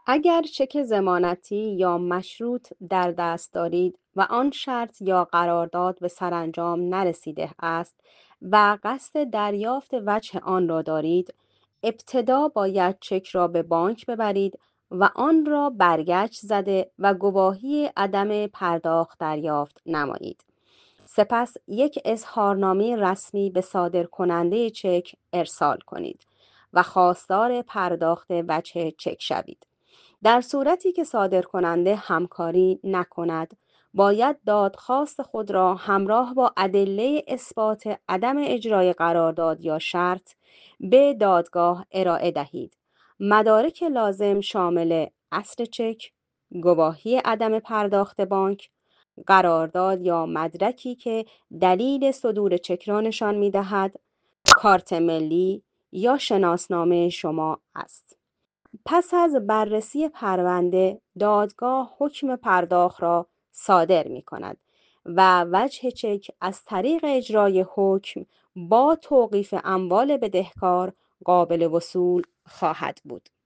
اگر چک ضمانتی یا مشروط در دست دارید و آن شرط یا قرارداد به سرانجام نرسیده است و قصد دریافت وجه آن را دارید، ابتدا باید چک را به بانک ببرید و آن را برگشت زده و گواهی عدم پرداخت دریافت نمایید. سپس یک اظهارنامه رسمی به صادرکننده چک ارسال کنید و خواستار پرداخت وجه چک شوید. در صورتی که صادرکننده همکاری نکند، باید دادخواست خود را همراه با ادله اثبات عدم اجرای قرارداد یا شرط به دادگاه ارائه دهید. مدارک لازم شامل اصل چک، گواهی عدم پرداخت بانک، قرارداد یا مدرکی که دلیل صدور چک را نشان می‌دهد، کارت ملی یا شناسنامه شما است. پس از بررسی پرونده، دادگاه حکم پرداخت را صادر می کند و وجه چک از طریق اجرای حکم با توقیف اموال بدهکار قابل وصول خواهد بود.